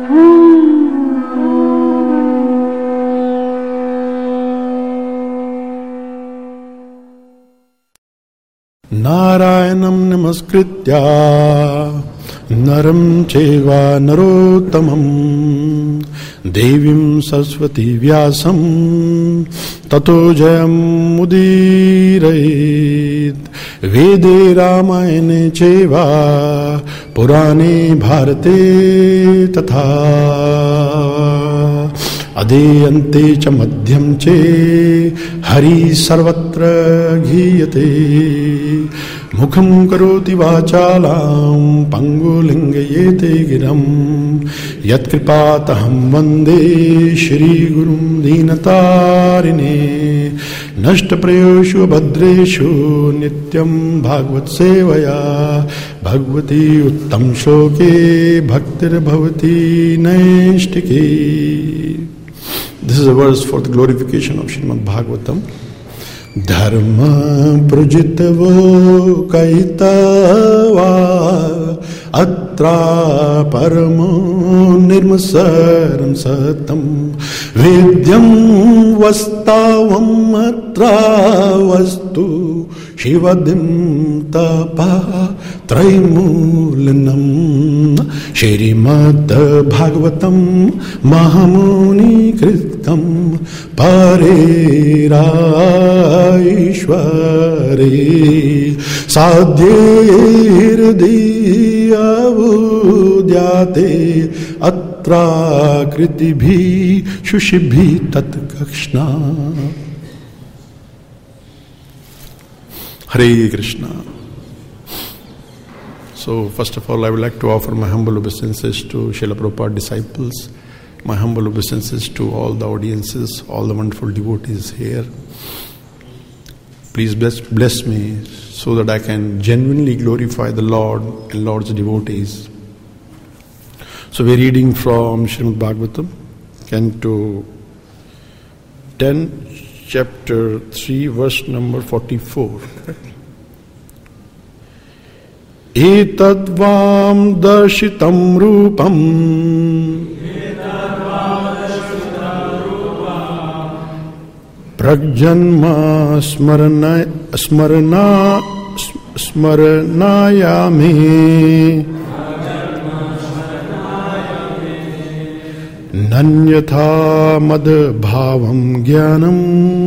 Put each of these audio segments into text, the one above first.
नारायणं नमस्कृत्य नरं चैव नरोत्तमं देवीं सरस्वती व्यासं ततो जयमुदीरयेत्। वेदे रामायणे चैव पुराणे भारते तथा अदेयन्ते च मध्यं च हरि सर्वत्र गीयते। मुखं करोति वाचालां पंगुलिंगयेते गिरं यत्कृपातहं वन्दे श्रीगुरुं दीनतारिणे। नष्टप्रायेषु भद्रेषु नित्यं भागवत सेवया भगवती उत्तम श्लोके भक्तिर्भवति नैष्टिके। This is a verse for the glorification of Srimad Bhagavatam. Dharma prajitavo kaitava atra paramo nirmasaram satam vidyam vastavam atra vastu shivadim tapa traimulanam. Shrimad Bhagavatam Mahamuni Kritam Pareraishware Sadhyirdiyavudyate Atra Kritibhi Shushibhi Tatkakshna. Hare Krishna. So, first of all, I would like to offer my humble obeisances to Srila Prabhupada disciples, my humble obeisances to all the audiences, all the wonderful devotees here. Please bless me so that I can genuinely glorify the Lord and Lord's devotees. So, we are reading from Srimad Bhagavatam, Canto 10, Chapter 3, verse number 44. Correct? Etadvam darshitam rupam pragjanma smaranayame nanyatha mad bhavam jnanam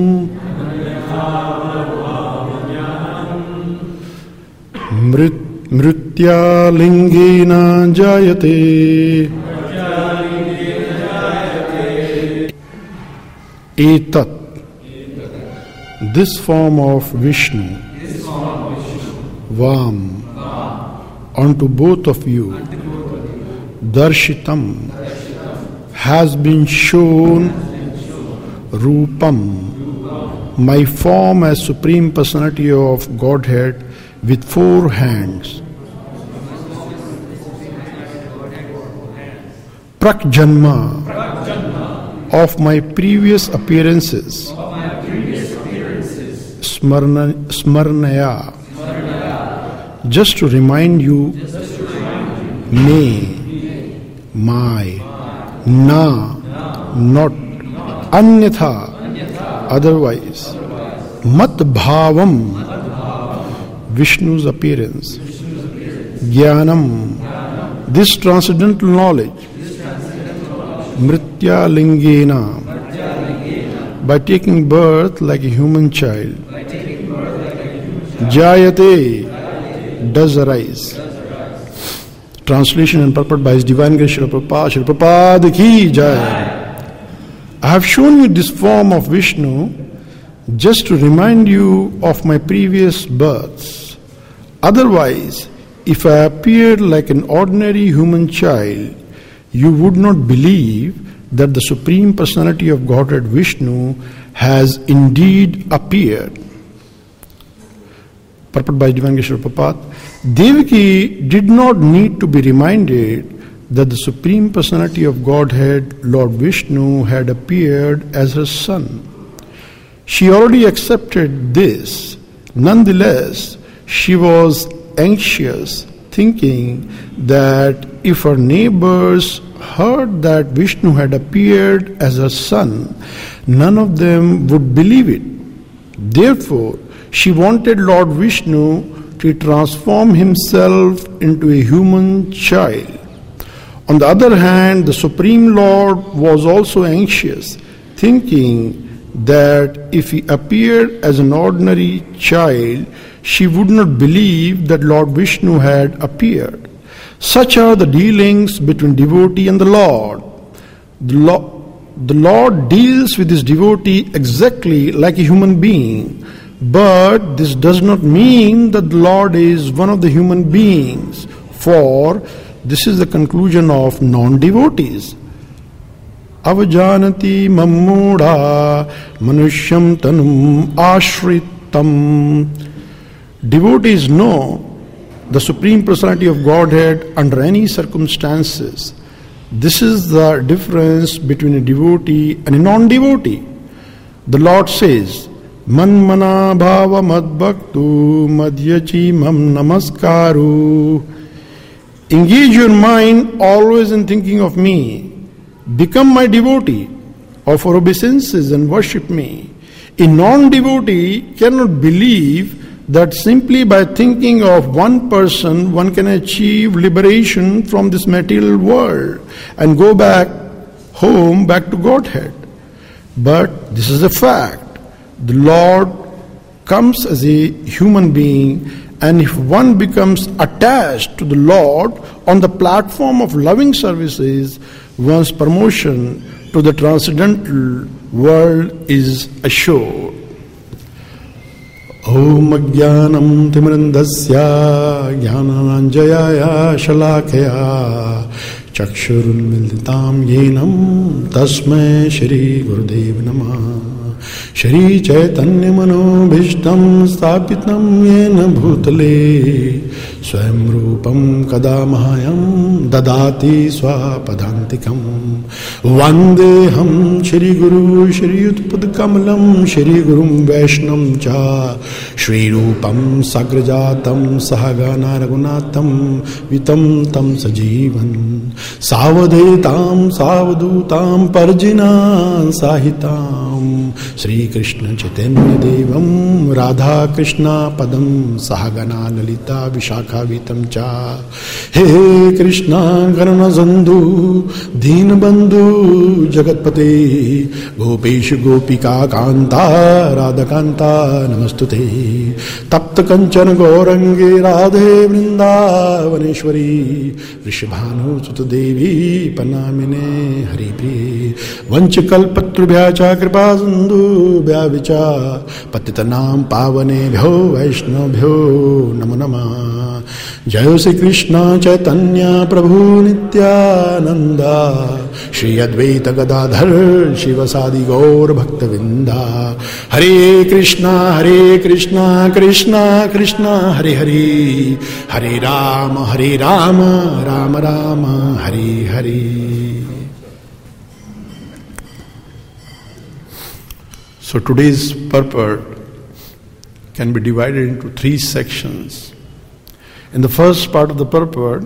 mritya lingena jayate. Etat, this form of Vishnu, Vam, unto both of you, Darshitam, has been shown, Rupam, my form as Supreme Personality of Godhead with 4 hands. Prakjanma, of my previous appearances. Smarnaya, just to remind you, me, my, na, not, anyatha, otherwise, mat bhavam, Vishnu's appearance, jnanam, this transcendental knowledge, mritya lingena, by taking birth like a human child, jayate, does arise. Translation and purport by His Divine Grace Srila Prabhupada. Srila Prabhupada ki jai. I have shown you this form of Vishnu just to remind you of my previous births. Otherwise, if I appeared like an ordinary human child, you would not believe that the Supreme Personality of Godhead Vishnu has indeed appeared. Purport by Divine Grace Srila Prabhupada. Devaki did not need to be reminded that the Supreme Personality of Godhead, Lord Vishnu, had appeared as her son. She already accepted this. Nonetheless, she was anxious, thinking that if her neighbors heard that Vishnu had appeared as her son, none of them would believe it. Therefore, she wanted Lord Vishnu to transform himself into a human child. On the other hand, the Supreme Lord was also anxious, thinking that if he appeared as an ordinary child, she would not believe that Lord Vishnu had appeared. Such are the dealings between devotee and the Lord. The Lord deals with his devotee exactly like a human being, but this does not mean that the Lord is one of the human beings, for this is the conclusion of non-devotees. Avajanati mammudha manushyam tanum ashritam. Devotees know the Supreme Personality of Godhead under any circumstances. This is the difference between a devotee and a non-devotee. The Lord says, Manmana bhava madbhaktu madhyachi mam namaskaru. Engage your mind always in thinking of me. Become my devotee. Offer obeisances and worship me. A non-devotee cannot believe that simply by thinking of one person one can achieve liberation from this material world and go back home, back to Godhead. But this is a fact. The Lord comes as a human being, and if one becomes attached to the Lord on the platform of loving services, one's promotion to the transcendental world is assured. Om Ajnanam Timirandasya Jnananjaya Shalakaya Chakshurunmilitam Yenam Tasmai Shri Gurudev Namah. Shri Chaitanya Manobhishtam Sthapitam Yena Bhutale Swayam Rupam Kadamahayam Dadati Swapadantikam Vandeham Shri Guru Shri Utpad Kamalam Shri Gurum Vaishnam Cha Shri Rupam Sagrajatam Sahagana Raghunatam Vitam Tam Sajivan Savadetam Savadutam Parjina Sahitam Shri Krishna Chaitanya Devam Radha Krishna Padam Sahagana Lalita Vishakha Vitam Cha He Krishna Karana Sandhu Deenabandhu Jagatpate Gopesh Gopika Kanta Radha Kanta Namastute Tapta Kanchana Gaurangi Radhe Vrindavaneshwari Rishabhanu Sutadevi Panamine Hari Priye Vanchakalpatrubhya Cha Kripa Sindhu Bhyavicha Patitanam Pavane Bhyo Vaishnavbhyo Namo Namah. Jai Sri Krishna Chaitanya Prabhu Nityananda Shri Advaita Gadadhar Shivasadi Gaur Bhaktavinda. Hare Krishna Krishna Krishna Hare Hare Hare Rama Rama Rama Hare Hare. So today's purport can be divided into 3 sections. In the first part of the purport,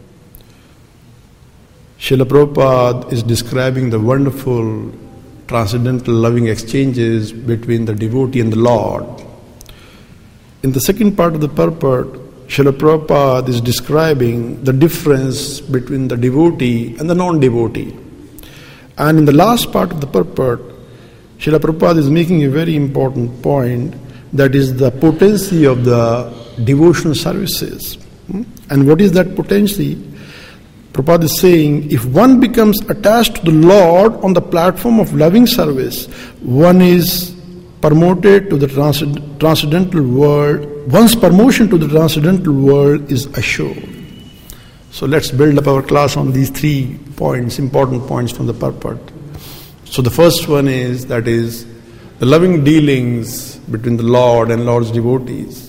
Srila Prabhupada is describing the wonderful transcendental loving exchanges between the devotee and the Lord. In the second part of the purport, Srila Prabhupada is describing the difference between the devotee and the non-devotee. And in the last part of the purport, Srila Prabhupada is making a very important point, that is the potency of the devotional services. And what is that potency? Prabhupada is saying, if one becomes attached to the Lord on the platform of loving service, one is promoted to the transcendental world. One's promotion to the transcendental world is assured. So let's build up our class on these 3 points, important points from the purport. So the first one is, that is, the loving dealings between the Lord and Lord's devotees.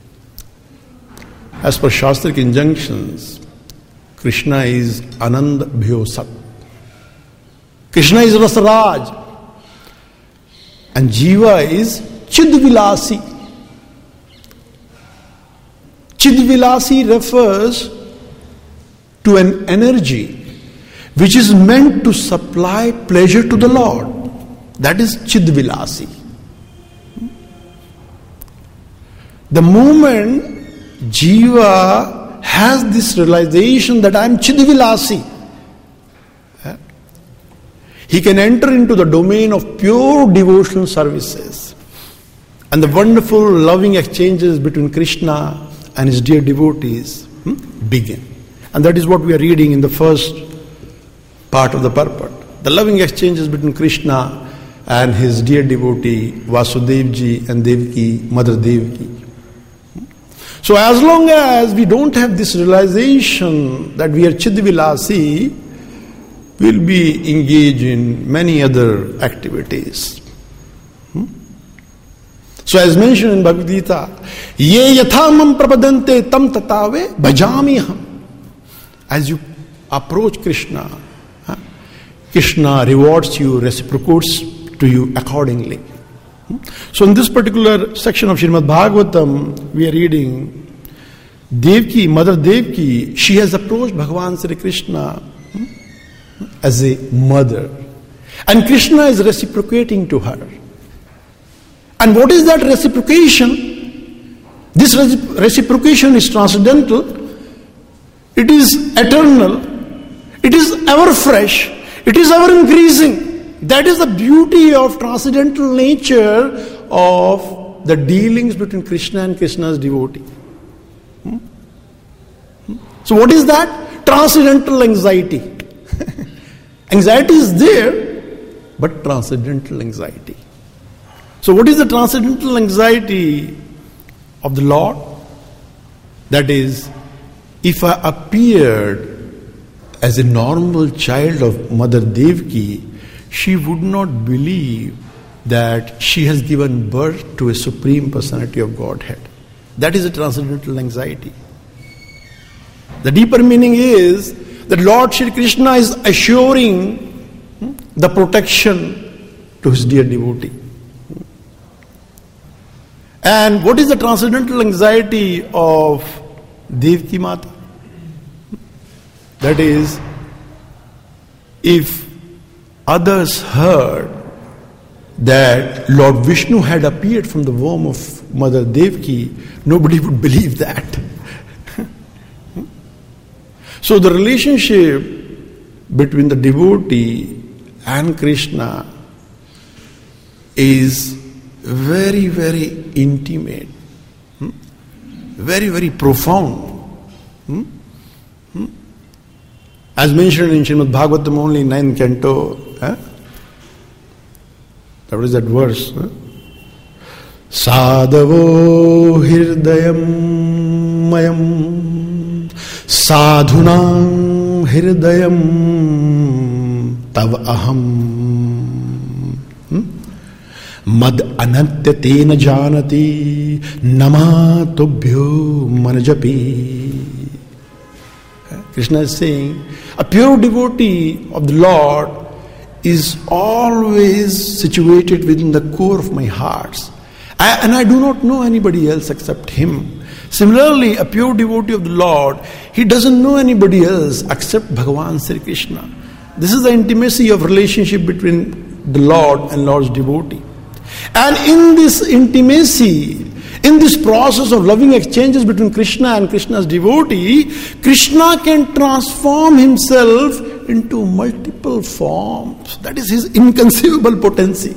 As per Shastric injunctions, Krishna is Anand Bhyosat. Krishna is Rasaraj. And Jiva is Chidvilasi. Chidvilasi refers to an energy which is meant to supply pleasure to the Lord. That is Chidvilasi. The moment Jiva has this realization that I am Chidvilasi, he can enter into the domain of pure devotional services. And the wonderful loving exchanges between Krishna and his dear devotees begin. And that is what we are reading in the first part of the purport. The loving exchanges between Krishna and his dear devotee Vasudevji and Devaki, Mother Devaki. So as long as we don't have this realization that we are Chidvilasi, we'll be engaged in many other activities. So as mentioned in Bhagavad Gita, Ye yathamam prapadante tam tatave bhajamiham. As you approach Krishna, Krishna rewards you, reciprocates to you accordingly. So in this particular section of Srimad Bhagavatam, we are reading Devaki, Mother Devaki, she has approached Bhagavan Sri Krishna as a mother. And Krishna is reciprocating to her. And what is that reciprocation? This reciprocation is transcendental. It is eternal. It is ever fresh. It is ever increasing. That is the beauty of transcendental nature of the dealings between Krishna and Krishna's devotee. So what is that? Transcendental anxiety. Anxiety is there, but transcendental anxiety. So what is the transcendental anxiety of the Lord? That is, if I appeared as a normal child of Mother Devaki, she would not believe that she has given birth to a Supreme Personality of Godhead. That is a transcendental anxiety. The deeper meaning is that Lord Shri Krishna is assuring the protection to his dear devotee. And what is the transcendental anxiety of Devaki Mata? That is, if others heard that Lord Vishnu had appeared from the womb of Mother Devaki, nobody would believe that. So the relationship between the devotee and Krishna is very, very intimate, very, very profound. As mentioned in Srimad Bhagavatam, only 9th canto, what is that verse? Sadhavo hirdayam mayam sadhunam hirdayam tav aham mad anantya tena janati namatobhyo manajapi. Krishna is saying, a pure devotee of the Lord is always situated within the core of my heart. And I do not know anybody else except him. Similarly, a pure devotee of the Lord, he doesn't know anybody else except Bhagavan Sri Krishna. This is the intimacy of relationship between the Lord and Lord's devotee. And in this intimacy, in this process of loving exchanges between Krishna and Krishna's devotee, Krishna can transform himself into multiple forms. That is his inconceivable potency.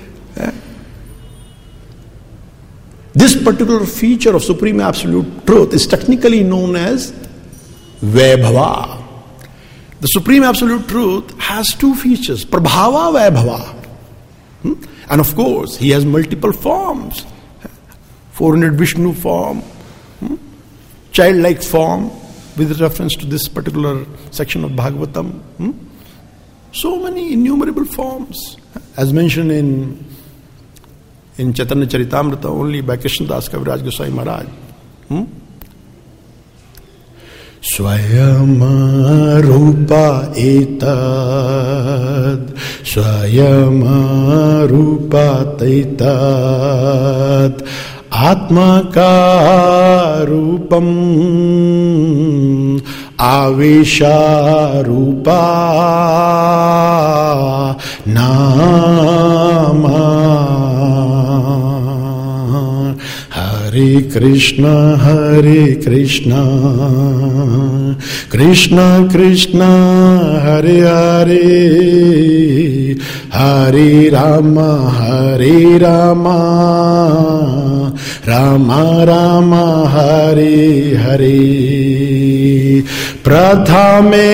This particular feature of Supreme Absolute Truth is technically known as Vaibhava. The Supreme Absolute Truth has two features, Prabhava, Vaibhava. And of course, he has multiple forms. 400 Vishnu form, childlike form, with reference to this particular section of Bhagavatam. So many innumerable forms. As mentioned in Chaitanya Charitamrita only by Krishnadas Kaviraj Goswami Maharaj. Swayama rupa etad, swayama rupa taitad, Atmakarupam Avisharupa Nama Hare Krishna Krishna Krishna Hare Hare Hare Rama Rama Rama Hare Hare Prathame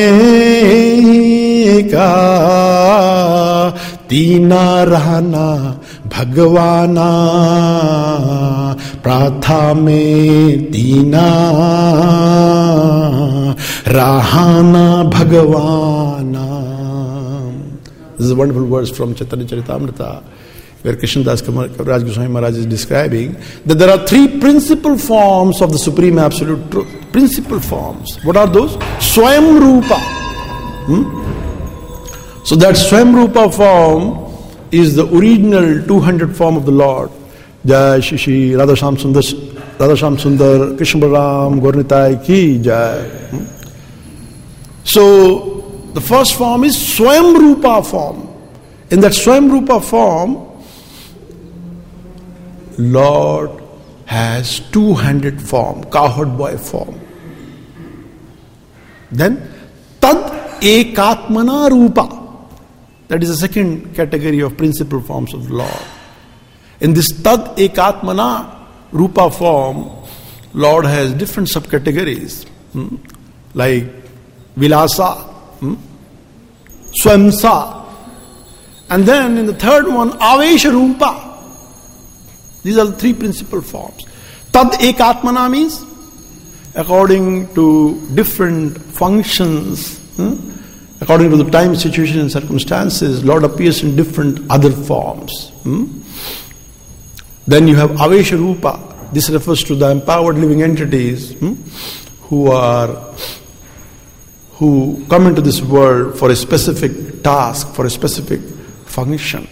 ka Tina Rahana Bhagavana Prathame Tina Rahana Bhagavana. This is a wonderful verse from Chaitanya Charitamrita, where Krishnadas Kaviraj Goswami Maharaj is describing that there are three principal forms of the Supreme Absolute Truth. Principal forms. What are those? Swayam Rupa. So that Swayam Rupa form is the original 200 form of the Lord. Jai Shri Radhasham Sundar Krishna Balaram Gaurnitai Ki Jai. So the first form is Swayam Rupa form. In that Swayam Rupa form, Lord has 200 form, cowherd boy form. Then Tad Ekatmana Rupa. That is the second category of principal forms of the Lord. In this Tad Ekatmana Rupa form, Lord has different subcategories, like Vilasa, Swamsa, and then in the third one, Avesha Rupa. These are the three principal forms. Tad Ekatmana means according to different functions, according to the time, situation and circumstances, Lord appears in different other forms. Then you have Avesha Rupa. This refers to the empowered living entities who come into this world for a specific task, for a specific function.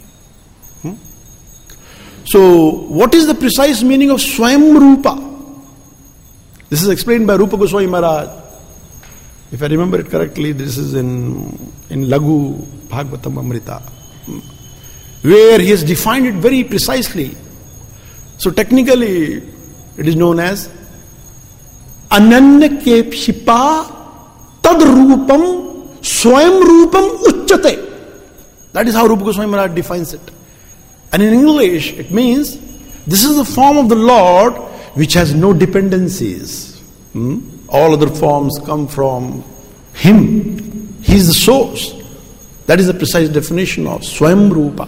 So, what is the precise meaning of Swayam Rupa? This is explained by Rupa Goswami Maharaj. If I remember it correctly, this is in Laghu Bhagavatam Amrita, where he has defined it very precisely. So technically, it is known as Ananya Kepshipa Tad Rupam Swayam Rupam Uchchate. That is how Rupa Goswami Maharaj defines it. And in English, it means this is the form of the Lord which has no dependencies. All other forms come from Him. He is the source. That is the precise definition of Swayam Rupa.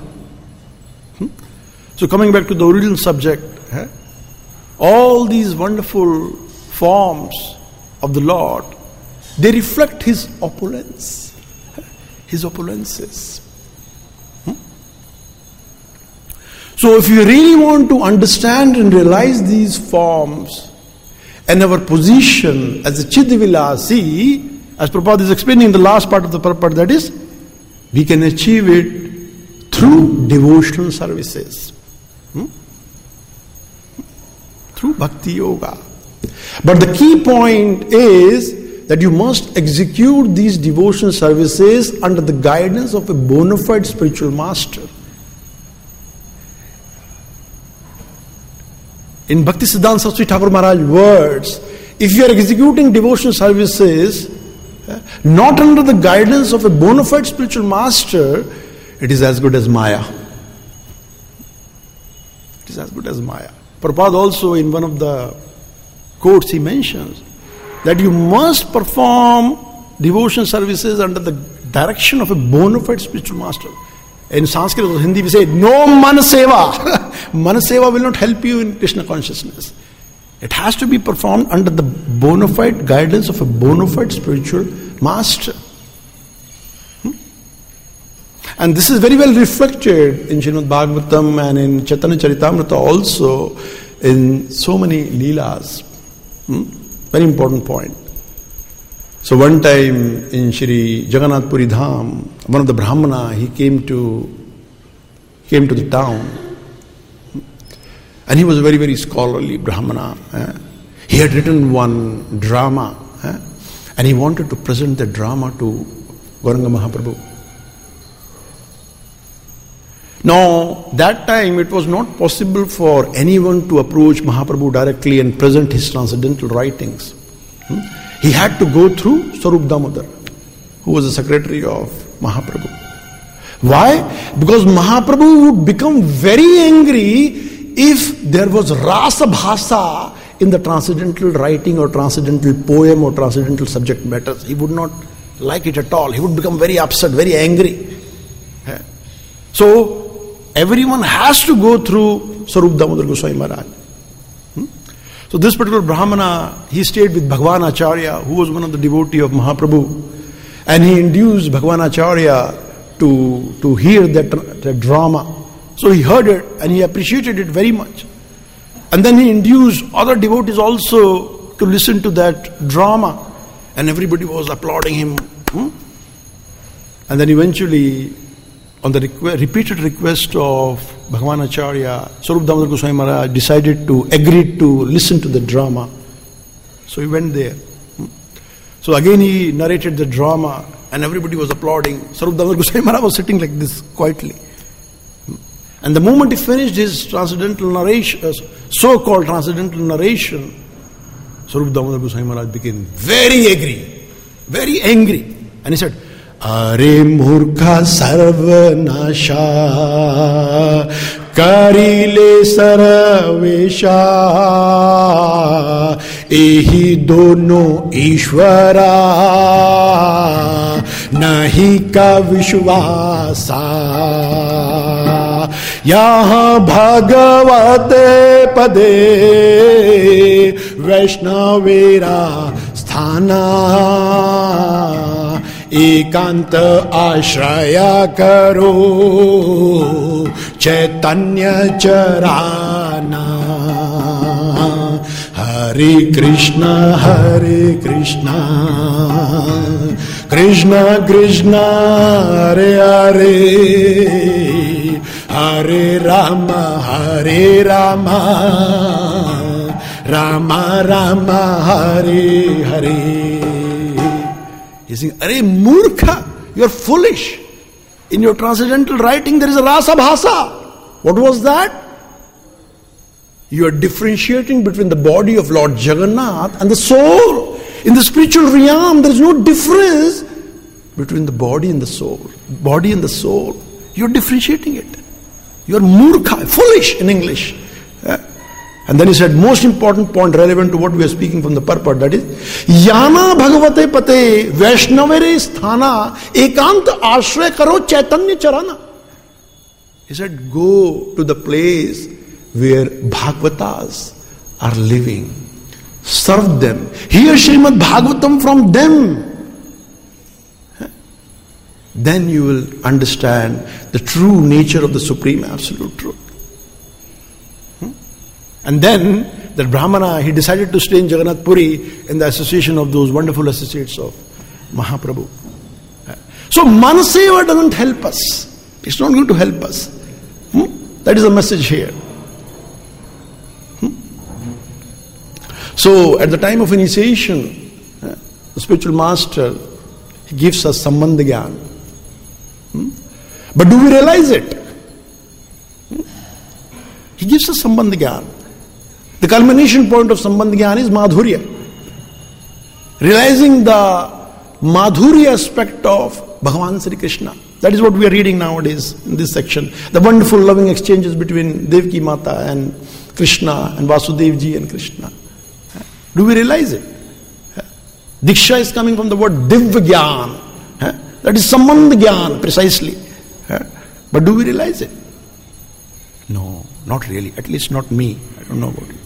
So coming back to the original subject, all these wonderful forms of the Lord, they reflect His opulence, His opulences. So if you really want to understand and realize these forms and our position as a Chidivilasi, as Prabhupada is explaining in the last part of the purport, that is, we can achieve it through devotional services. Through Bhakti Yoga. But the key point is that you must execute these devotional services under the guidance of a bona fide spiritual master. In Bhakti Siddhanta Saraswati Thakur Maharaj words, if you are executing devotional services not under the guidance of a bona fide spiritual master, it is as good as Maya. It is as good as Maya. Prabhupada also in one of the quotes he mentions that you must perform devotional services under the direction of a bona fide spiritual master. In Sanskrit or Hindi we say, no manaseva. Manaseva will not help you in Krishna consciousness. It has to be performed under the bona fide guidance of a bona fide spiritual master. And this is very well reflected in Srimad Bhagavatam and in Chaitanya Charitamrita also in so many leelas. Very important point. So one time in Shri Jagannath Puri Dham, one of the Brahmana, he came to the town And he was a very, very scholarly Brahmana. He had written one drama, and he wanted to present the drama to Gauranga Mahaprabhu. Now, that time it was not possible for anyone to approach Mahaprabhu directly and present his transcendental writings. He had to go through Swarup Damodar, who was the secretary of Mahaprabhu. Why? Because Mahaprabhu would become very angry if there was rasa bhasa in the transcendental writing or transcendental poem or transcendental subject matters. He would not like it at all. He would become very upset, very angry. So, everyone has to go through Swarup Damodar Goswami Maharaj. So this particular Brahmana, he stayed with Bhagwan Acharya, who was one of the devotees of Mahaprabhu, and he induced Bhagwan Acharya to hear that drama. So he heard it and he appreciated it very much. And then he induced other devotees also to listen to that drama, and everybody was applauding him. And then eventually, on the repeated request of Bhagwan Acharya, Swarup Damodar Goswami Maharaj decided to agree to listen to the drama. So he went there. So again he narrated the drama and everybody was applauding. Swarup Damodar Goswami Maharaj was sitting like this quietly. And the moment he finished his transcendental narration, so-called transcendental narration, Swarup Damodar Goswami Maharaj became very angry. And he said, Are murkha sarvanasha karile sarvesha ehi dono ishvara nahi ka vishwasa yaha bhagavate pade vaishnavera sthana एकांत आश्रया करो चैतन्य चराना हरे Krishna Krishna Krishna Hare Hare Hare Ram Ram Ram Hare Hare. He's saying, Arey Murkha, you are foolish. In your transcendental writing there is a rasa bhasa. What was that? You are differentiating between the body of Lord Jagannath and the soul. In the spiritual realm there is no difference between the body and the soul. Body and the soul. You are differentiating it. You are Murkha, foolish in English. And then he said, most important point relevant to what we are speaking from the purport, that is, Yana Bhagavate Pate Vaishnavere Sthana Ekant Ashray Karo Chaitanya Charana. He said, go to the place where Bhagavatas are living. Serve them. Hear Srimad Bhagavatam from them. Then you will understand the true nature of the Supreme Absolute Truth. And then, that Brahmana, he decided to stay in Jagannath Puri in the association of those wonderful associates of Mahaprabhu. So, Manaseva doesn't help us. It's not going to help us. That is the message here. So, at the time of initiation, the spiritual master, he gives us Sambandha Gyan. But do we realize it? He gives us Sambandha Gyan. The culmination point of Sambandha Gyan is Madhurya. Realizing the Madhurya aspect of Bhagavan Sri Krishna. That is what we are reading nowadays in this section. The wonderful loving exchanges between Devaki Mata and Krishna and Vasudevji and Krishna. Do we realize it? Diksha is coming from the word Divya Gyan. That is Sambandha Gyan precisely. But do we realize it? No, not really. At least not me. I don't know about you.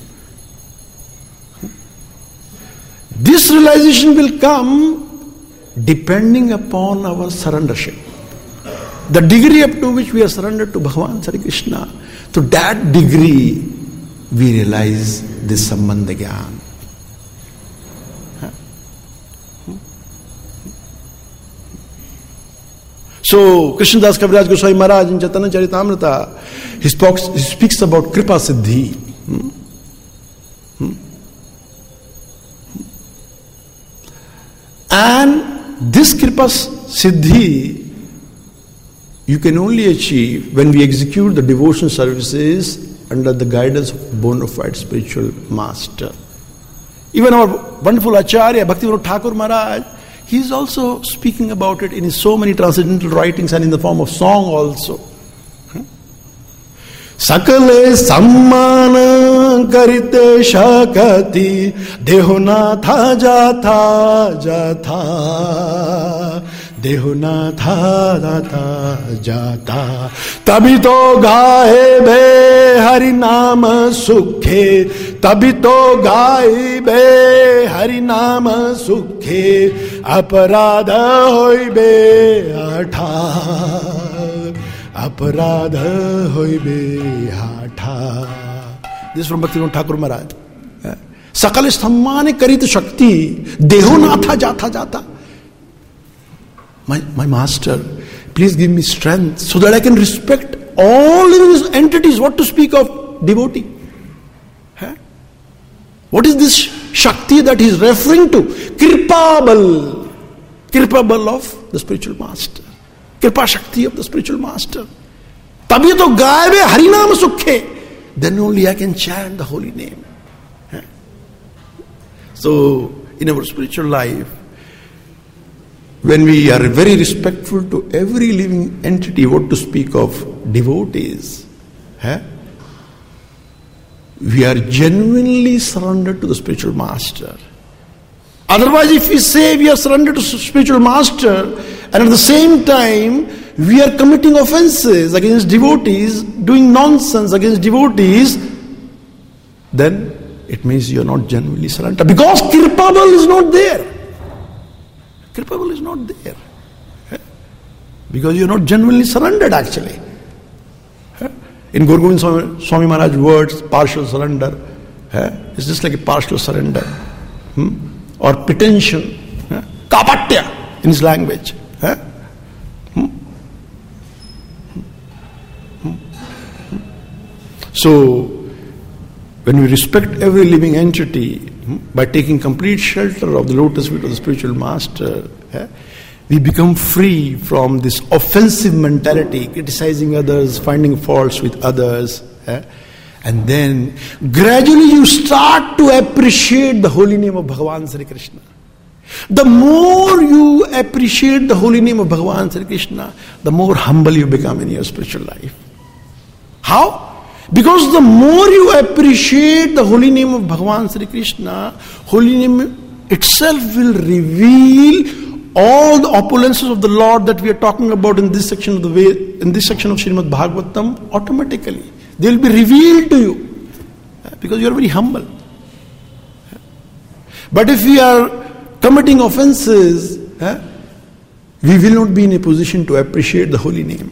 This realization will come depending upon our surrendership. The degree up to which we are surrendered to Bhagavan Sri Krishna, to that degree we realize this Sambandha Gyan. So, Krishnadas Kaviraj Goswami Maharaj in Chaitanya Charitamrita, he speaks about Kripa Siddhi. And this Kripa Siddhi you can only achieve when we execute the devotion services under the guidance of a bona fide spiritual master. Even our wonderful Acharya, Bhaktivinoda Thakur Maharaj, he is also speaking about it in his so many transcendental writings and in the form of song also. Sakale sammana karite shakati dehonatha jatha jatha dehonatha jatha jatha tabhi to gaye be hari naam sukhe tabhi to gaye be hari naam sukhe aparadha hoibe atha aparadha hoibe hatha. This is from Bhaktivinoda Thakur Maharaj. Sakale sammane karit shakti dehonatha jatha jatha. My master, please give me strength so that I can respect all these entities. What to speak of devotee? What is this Shakti that he is referring to? Kirpabal of the spiritual master. Kripa Shakti of the spiritual master. Tabhi to gaive harinam sukhe. Then only I can chant the holy name. So, in our spiritual life, when we are very respectful to every living entity, what to speak of devotees, we are genuinely surrendered to the spiritual master. Otherwise, if we say we are surrendered to spiritual master and at the same time we are committing offenses against devotees, doing nonsense against devotees, then it means you are not genuinely surrendered. Because Kirpabal is not there. Kirpabal is not there. Because you are not genuinely surrendered actually. In Guru Govind Swami Maharaj words, partial surrender, it's just like a partial surrender. Or pretension, kapatya in his language. So, when we respect every living entity by taking complete shelter of the lotus feet of the spiritual master, we become free from this offensive mentality, criticizing others, finding faults with others. And then gradually you start to appreciate the holy name of Bhagavan Sri Krishna. The more you appreciate the holy name of Bhagavan Sri Krishna, the more humble you become in your spiritual life. How? Because the more you appreciate the holy name of Bhagavan Sri Krishna, holy name itself will reveal all the opulences of the Lord that we are talking about in this section of the way, in this section of Srimad Bhagavatam, automatically. They will be revealed to you because you are very humble. But if we are committing offenses, we will not be in a position to appreciate the holy name.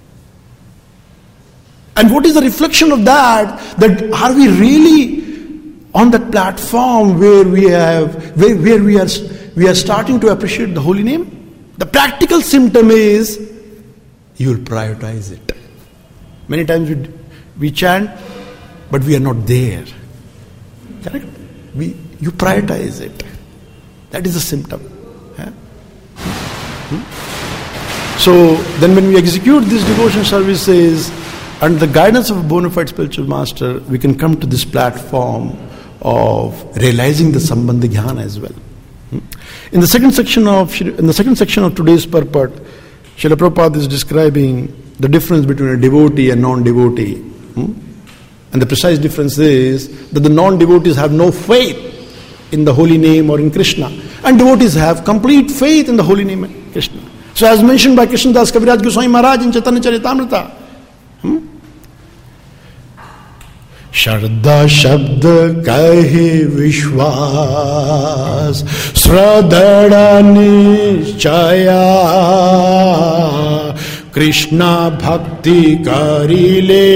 And what is the reflection of that? That are we really on that platform where we are starting to appreciate the holy name? The practical symptom is you will prioritize it. Many times we chant, but we are not there. Correct? You prioritize it. That is a symptom. So then when we execute these devotion services under the guidance of a bona fide spiritual master, we can come to this platform of realizing the Sambandha Jnana as well. In the second section of today's purport, Srila Prabhupada is describing the difference between a devotee and non-devotee. And the precise difference is that the non-devotees have no faith in the holy name or in Krishna, and devotees have complete faith in the holy name of Krishna. So as mentioned by Krishnadas Kaviraj Goswami Maharaj in Chaitanya Charitamrita, Shraddha Shabd Kahi Vishwas Sradhada Nishchaya Krishna Bhakti Karile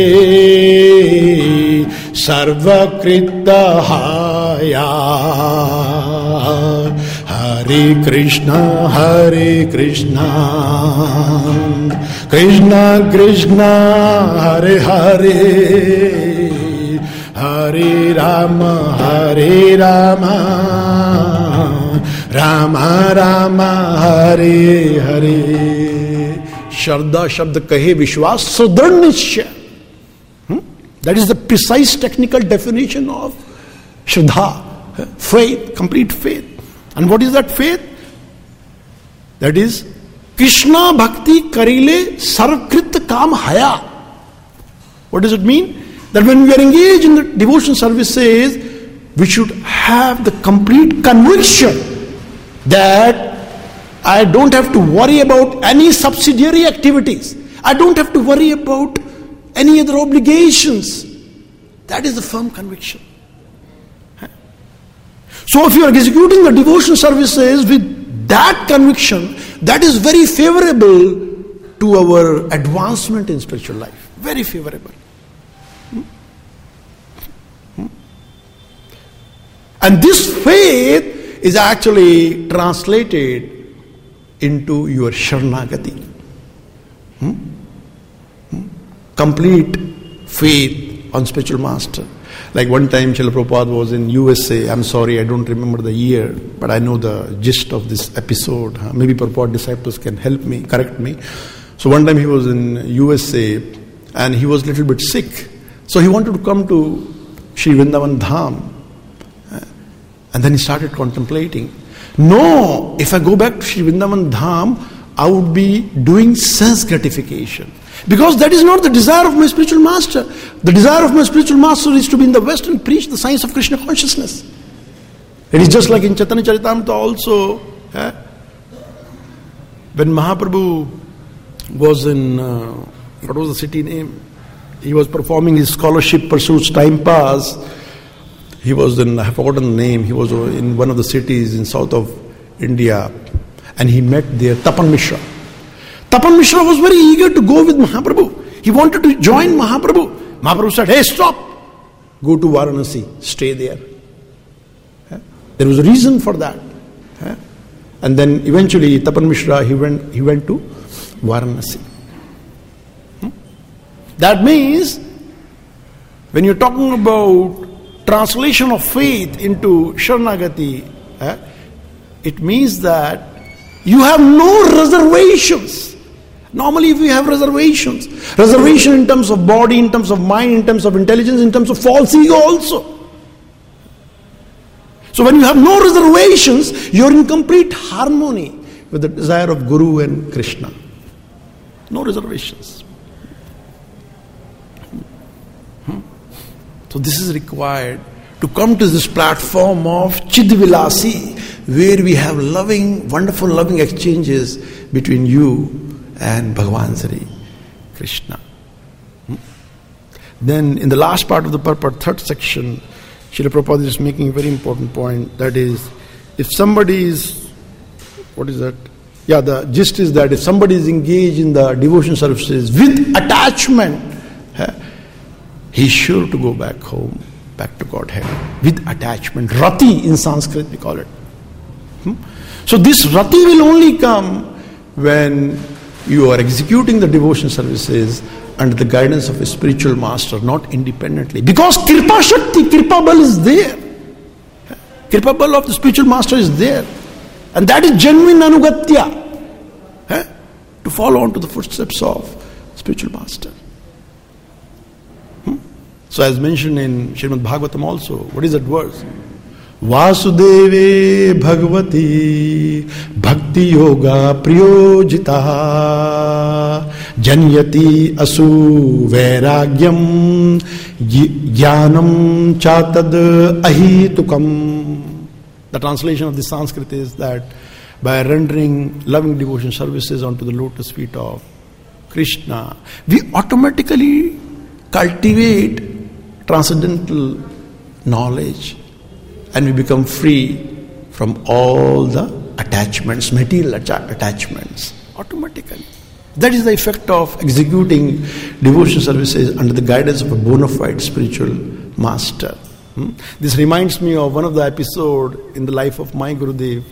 Sarvakrita Haya Hare Krishna Krishna Krishna Hare Hare Hare Hare Rama, Hare Rama, Rama Rama, Hare Hare. Shraddha Shabd Kahe Vishwas Sudhar Nishya. That is the precise technical definition of Shraddha, faith, complete faith. And what is that faith? That is Krishna Bhakti Karile Sarvkrit Kam Haya. What does it mean? That when we are engaged in the devotion services, we should have the complete conviction that I don't have to worry about any subsidiary activities. I don't have to worry about any other obligations. That is the firm conviction. So if you are executing the devotion services with that conviction, that is very favorable to our advancement in spiritual life. Very favorable. And this faith is actually translated into your Sharanagati. Complete faith on spiritual master. Like one time Srila Prabhupada was in USA. I'm sorry, I don't remember the year, but I know the gist of this episode. Maybe Prabhupada disciples can help me, correct me. So one time he was in USA and he was a little bit sick. So he wanted to come to Sri Vrindavan Dham. And then he started contemplating. No, if I go back to Sri Vrindavan Dham, I would be doing sense gratification. Because that is not the desire of my spiritual master. The desire of my spiritual master is to be in the West and preach the science of Krishna consciousness. It is just like in Chaitanya Charitamrita also. When Mahaprabhu was in, what was the city name? He was performing his scholarship pursuits, time pass. He was in, I have forgotten the name, he was in one of the cities in south of India, and he met there Tapan Mishra. Tapan Mishra was very eager to go with Mahaprabhu. He wanted to join Mahaprabhu. Mahaprabhu said, hey, stop. Go to Varanasi. Stay there. There was a reason for that. And then eventually Tapan Mishra, he went to Varanasi. That means, when you're talking about translation of faith into Sharanagati, it means that you have no reservations. Normally we have reservations. Reservation in terms of body, in terms of mind, in terms of intelligence, in terms of false ego also. So when you have no reservations, you're in complete harmony with the desire of Guru and Krishna. No reservations. So this is required to come to this platform of Chidvilasi, where we have loving, wonderful loving exchanges between you and Bhagavan Sri Krishna. Then in the last part of the purport, third section, Srila Prabhupada is making a very important point. That is, if somebody is, what is that? Yeah, the gist is that if somebody is engaged in the devotion services with attachment, he is sure to go back home, back to Godhead, with attachment. Rati in Sanskrit we call it. So this rati will only come when you are executing the devotion services under the guidance of a spiritual master, not independently. Because Kripa Shakti, Kripa Bal is there. Kripa Bal of the spiritual master is there. And that is genuine anugatya. To follow on to the footsteps of spiritual master. So as mentioned in Srimad Bhagavatam also, what is that verse? Vasudeve Bhagavati Bhakti Yoga Priyojita Janyati Asu Vairagyam Jnanam Chatad Ahitukam. The translation of the Sanskrit is that by rendering loving devotion services onto the lotus feet of Krishna, we automatically cultivate transcendental knowledge and we become free from all the attachments, material attachments, automatically. That is the effect of executing devotion services under the guidance of a bona fide spiritual master. This reminds me of one of the episodes in the life of my Gurudev,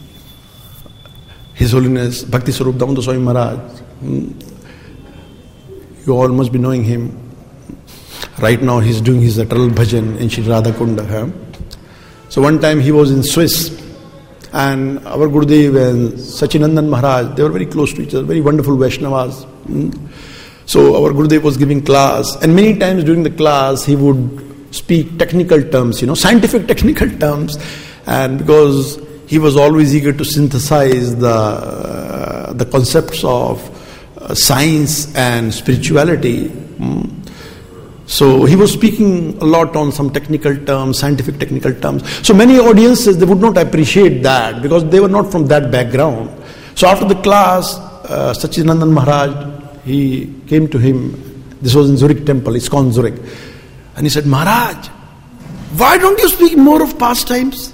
His Holiness Bhakti Swarup Damodar Swami Maharaj. You all must be knowing him. Right now he's doing his Atal Bhajan in Shri Radhakunda. So one time he was in Swiss, and our Gurudev and Sachinandan Maharaj, they were very close to each other, very wonderful Vaishnavas. So our Gurudev was giving class, and many times during the class he would speak technical terms, scientific technical terms, and because he was always eager to synthesize the concepts of science and spirituality. So he was speaking a lot on some technical terms, scientific technical terms. So many audiences, they would not appreciate that because they were not from that background. So after the class, Sachinandan Maharaj, he came to him. This was in Zurich temple, ISKCON Zurich. And he said, Maharaj, why don't you speak more of pastimes?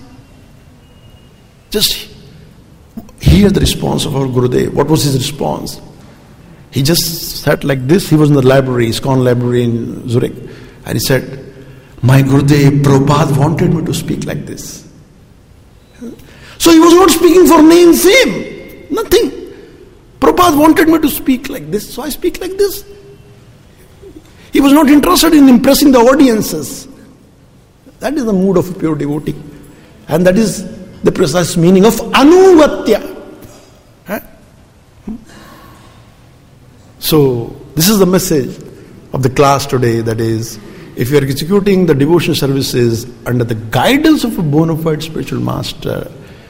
Just hear the response of our Gurudev. What was his response? He just sat like this. He was in the library, ISKCON library in Zurich. And he said, my Gurudev, Prabhupada wanted me to speak like this. So he was not speaking for name and fame. Nothing. Prabhupada wanted me to speak like this, so I speak like this. He was not interested in impressing the audiences. That is the mood of a pure devotee. And that is the precise meaning of anuvatya. So, this is the message of the class today, that is, if you are executing the devotion services under the guidance of a bona fide spiritual master,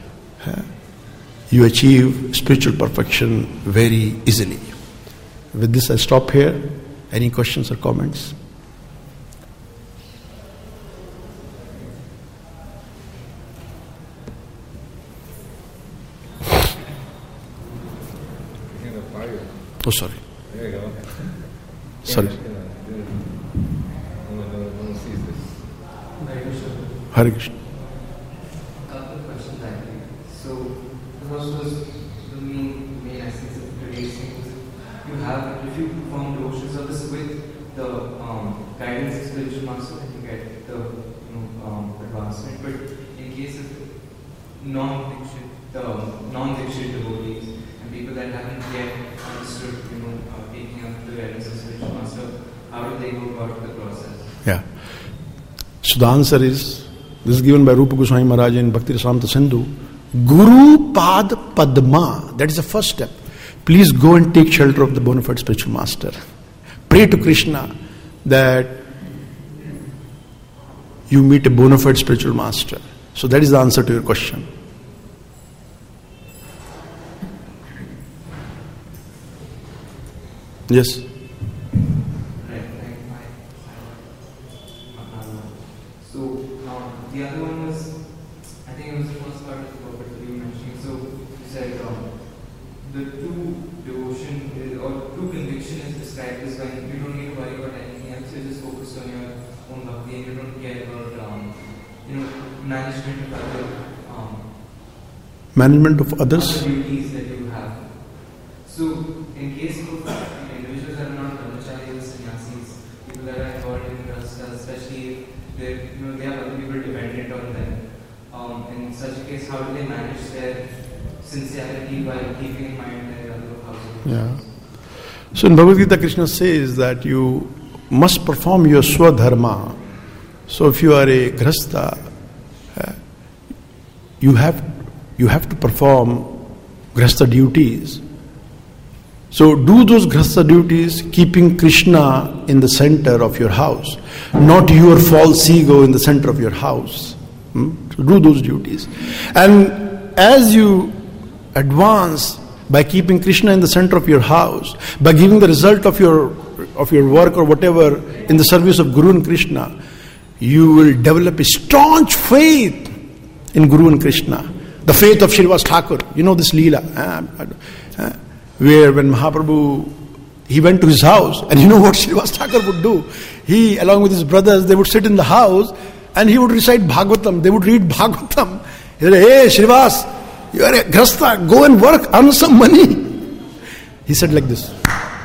you achieve spiritual perfection very easily. With this, I stop here. Any questions or comments? Oh, sorry. There you go. Sorry. No one sees this. Hare Krishna. A couple of questions actually. So, the first was the main essence of today's thing was you have, if you perform devotion service with the guidance of spiritual master, then you get the advancement. But in case of non-Dikshit devotees and people that haven't yet understood, taking up the guidance of spiritual master, how do they go about the process? Yeah. So the answer is, this is given by Rupa Goswami Maharaj in Bhakti Rasamrita Sindhu. Guru Pad Padma. That is the first step. Please go and take shelter of the bona fide spiritual master. Pray to Krishna that you meet a bona fide spiritual master. So that is the answer to your question. Yes? So, the other one was, I think it was the first part of the topic that you were mentioning. So, you said the true devotion or true conviction is described as when you don't need to worry about anything else, you're just focused on your own bhakti and you don't care about management of other duties that you have. So, in case of individuals that are not brahmacharis or sannyasis, people that are involved in grahastha, especially if they have other people dependent on them. In such a case, how do they manage their sincerity while keeping in mind their other household? Yeah. So in Bhagavad Gita, Krishna says that you must perform your swadharma. So if you are a grahastha, you have to perform grahastha duties. So do those grahastha duties keeping Krishna in the center of your house, not your false ego in the center of your house. So do those duties. And as you advance by keeping Krishna in the center of your house, by giving the result of your work or whatever in the service of Guru and Krishna, you will develop a staunch faith in Guru and Krishna. The faith of Srinivas Thakur. You know this Leela. Where when Mahaprabhu, he went to his house, and you know what Srinivas Thakur would do? He, along with his brothers, they would sit in the house and he would recite Bhagavatam. They would read Bhagavatam. He said, hey Srinivas, you are a grahastha, go and work, earn some money. He said like this.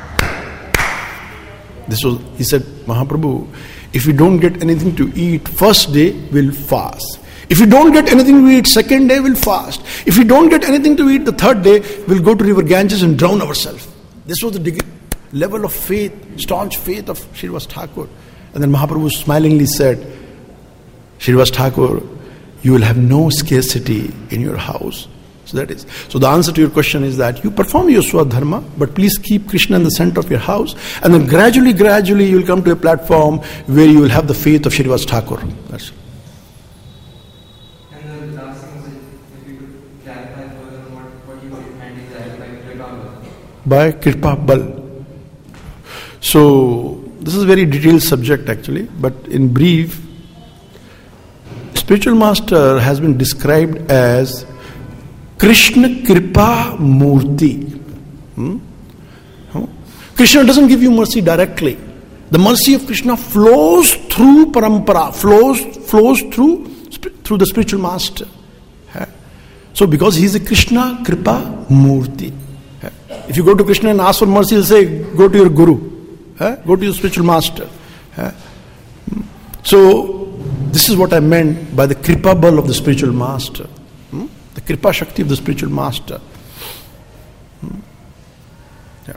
He said, Mahaprabhu, if you don't get anything to eat, first day we'll fast. If you don't get anything to eat, second day we'll fast. If you don't get anything to eat, the third day we'll go to river Ganges and drown ourselves. This was the level of faith, staunch faith of Srinivas Thakur. And then Mahaprabhu smilingly said, Srinivas Thakur, you will have no scarcity in your house. So the answer to your question is that you perform your Swadharma, but please keep Krishna in the center of your house, and then gradually you will come to a platform where you will have the faith of Srinivas Thakur. That's it. And the last thing is, if you could clarify further on what you meant exactly by Kripa Bal. By Kripa Bal. So this is a very detailed subject actually, but in brief, spiritual master has been described as Krishna Kripa Murti. Krishna doesn't give you mercy directly. The mercy of Krishna flows through parampara, flows through the spiritual master. So because he is a Krishna Kripa Murti. If you go to Krishna and ask for mercy, he'll say, go to your guru, go to your spiritual master. So this is what I meant by the Kripa Bal of the spiritual master. The Kripa Shakti of the spiritual master. Yeah.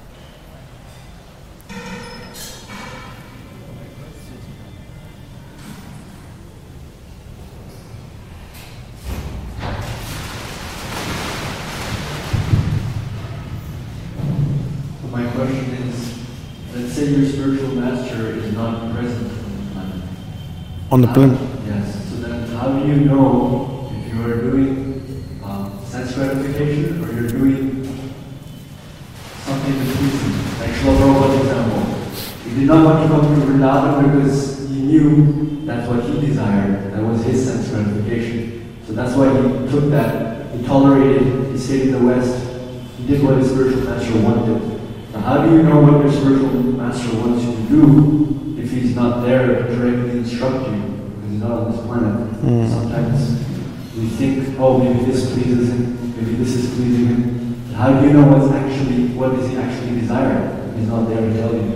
My question is, let's say your spiritual master is not present on the planet. On the planet. Yes. So then how do you know if you are doing sense gratification or you're doing something that's pleasing? Like Srila Prabhupada's example. He did not want to come to Vrindavan because he knew that's what he desired. That was his sense gratification. So that's why he took that. He tolerated, he stayed in the West. He did what his spiritual master wanted. Now how do you know what your spiritual master wants you to do if he's not there to directly instruct you? Because he's not on this planet. Sometimes we think, oh, maybe this pleases him, maybe this is pleasing him. How do you know what does he actually desire? He's not there to tell you.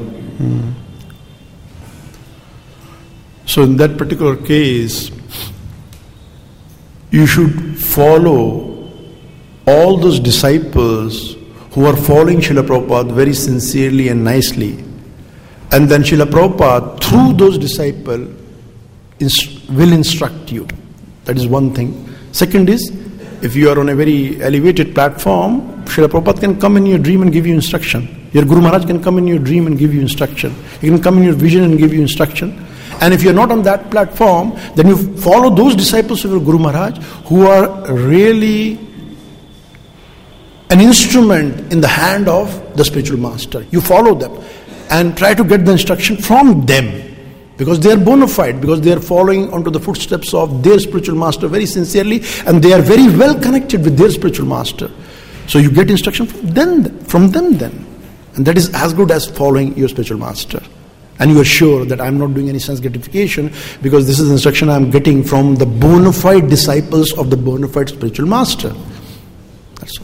So in that particular case, you should follow all those disciples who are following Srila Prabhupada very sincerely and nicely. And then Srila Prabhupada, through those disciples, will instruct you. That is one thing. Second is, if you are on a very elevated platform, Srila Prabhupada can come in your dream and give you instruction. Your Guru Maharaj can come in your dream and give you instruction. He can come in your vision and give you instruction. And if you are not on that platform, then you follow those disciples of your Guru Maharaj who are really an instrument in the hand of the spiritual master. You follow them and try to get the instruction from them, because they are bona fide, because they are following onto the footsteps of their spiritual master very sincerely, and they are very well connected with their spiritual master. So you get instruction from them then. And that is as good as following your spiritual master. And you are sure that I am not doing any sense gratification, because this is the instruction I am getting from the bona fide disciples of the bona fide spiritual master. That's all.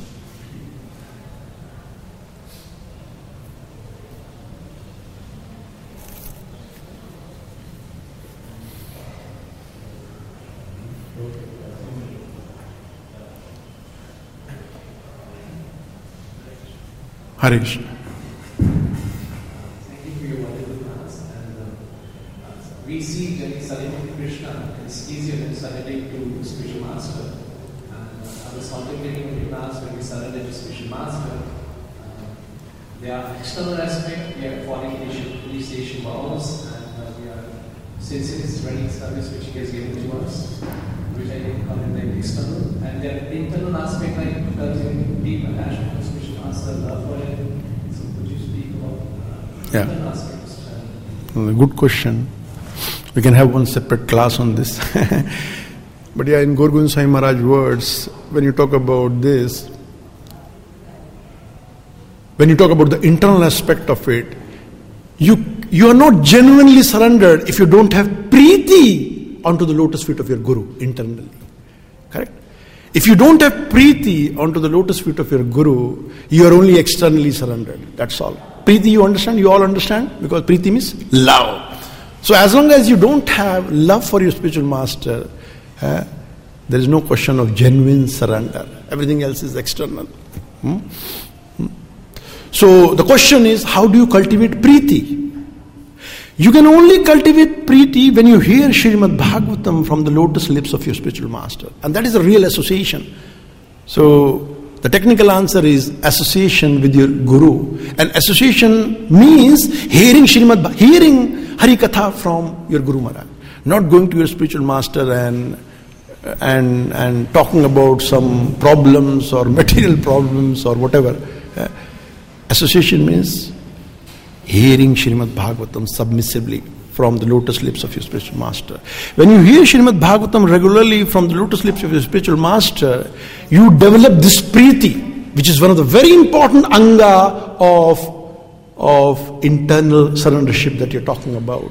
Hare Krishna. Thank you for your wonderful class. And we see that surrendering to Krishna is easier than surrendering to spiritual master. And I was contemplating in your class when we surrender to spiritual master. There are external aspects. We are following initiation vows, and we are since running service which he has given to us, which I can call it like external. And there are internal aspects like cultivating deep attachment to spiritual master, love for him. So could you speak about internal aspects? Good question. We can have one separate class on this. But yeah, in Gaur Gobind Sai Maharaj words, when you talk about this, when you talk about the internal aspect of it, you are not genuinely surrendered if you don't have preeti onto the lotus feet of your Guru internally. Correct? If you don't have preeti onto the lotus feet of your Guru, you are only externally surrendered. That's all. Preeti, you understand? You all understand? Because preeti means love. So as long as you don't have love for your spiritual master, there is no question of genuine surrender. Everything else is external. So the question is, how do you cultivate preeti? You can only cultivate Preeti when you hear Srimad Bhagavatam from the lotus lips of your spiritual master. And that is a real association. So, the technical answer is association with your Guru. And association means hearing hearing Harikatha from your Guru Maharaj. Not going to your spiritual master and talking about some problems or material problems or whatever. Association means hearing Srimad Bhagavatam submissively from the lotus lips of your spiritual master. When you hear Srimad Bhagavatam regularly from the lotus lips of your spiritual master, you develop this Preeti, which is one of the very important anga of internal surrendership that you're talking about.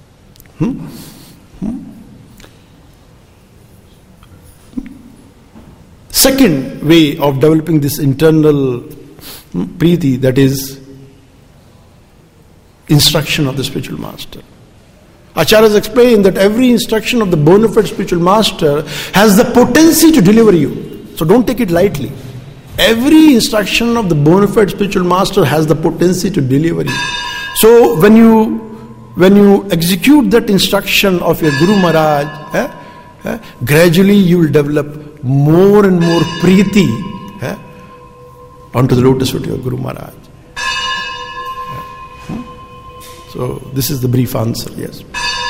Second way of developing this internal Preeti, that is instruction of the spiritual master. Acharyas explain that every instruction of the bona fide spiritual master has the potency to deliver you. So don't take it lightly. Every instruction of the bona fide spiritual master has the potency to deliver you. So when you execute that instruction of your Guru Maharaj, gradually you will develop more and more Preeti onto the lotus feet of your Guru Maharaj. So this is the brief answer, yes.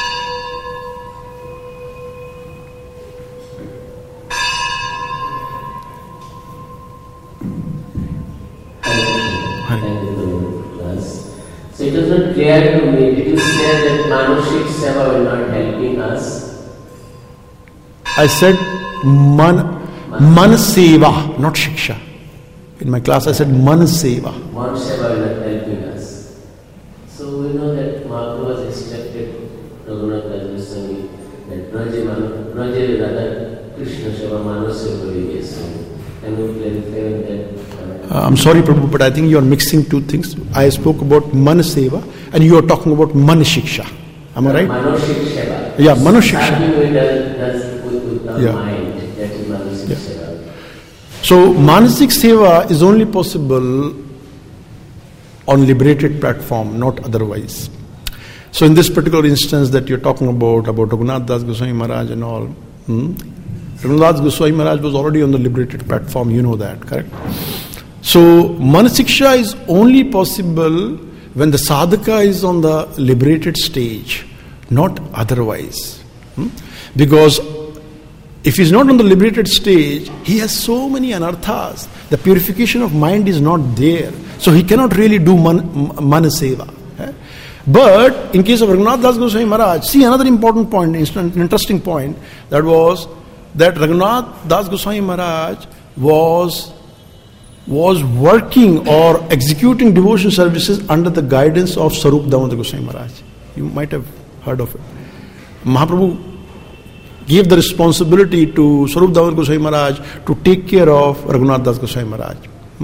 So it was not clear to me. Did you say that Manashik Seva will not helping us? I said Man Seva, not Shiksha. In my class I said Man Seva. Man Seva will not helping us. So we know that Mahaprabhu has instructed Raghunath Das Goswami that Braja Radha Krishna Seva Manasya. So can you clarify that? I'm sorry, Prabhu, but I think you are mixing two things. I spoke about Man Seva and you are talking about Man Shiksha. Am I right? Manashik Seva. Yeah, Manashik Seva. With our mind. That is Manashik Seva. So, Manasik Seva is only possible on liberated platform, not otherwise. So, in this particular instance that you're talking about Raghunath Das Goswami Maharaj and all, Raghunath Das Goswami Maharaj was already on the liberated platform, you know that, correct? So, Manasiksha is only possible when the sadhaka is on the liberated stage, not otherwise. Because if he is not on the liberated stage, he has so many anarthas. The purification of mind is not there. So he cannot really do manaseva. But in case of Raghunath Das Goswami Maharaj, see another important point, interesting point, that was that Raghunath Das Goswami Maharaj was working or executing devotion services under the guidance of Sarup Damodar Goswami Maharaj. You might have heard of it. Mahaprabhu gave the responsibility to Sarup Damodar Goswami Maharaj to take care of Raghunath Das Goswami Maharaj.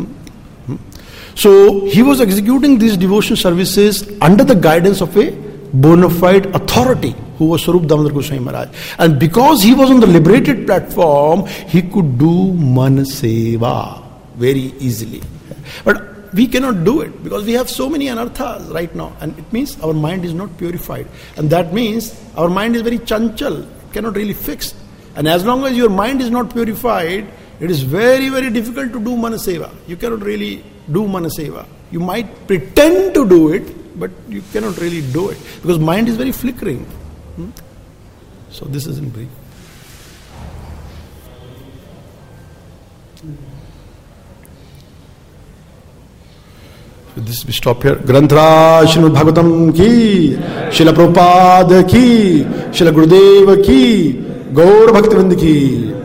So he was executing these devotion services under the guidance of a bona fide authority who was Sarup Damodar Goswami Maharaj. And because he was on the liberated platform, he could do manaseva very easily. But we cannot do it because we have so many anarthas right now, and it means our mind is not purified. And that means our mind is very chanchal, cannot really fix. And as long as your mind is not purified, it is very, very difficult to do manaseva. You cannot really do manaseva. You might pretend to do it, but you cannot really do it because mind is very flickering. So this is in brief. With this we stop here. Granthra Srimad Bhagavatam ki, Srila Prabhupada ki, Srila Gurudeva ki, Gaur Bhaktivinoda ki.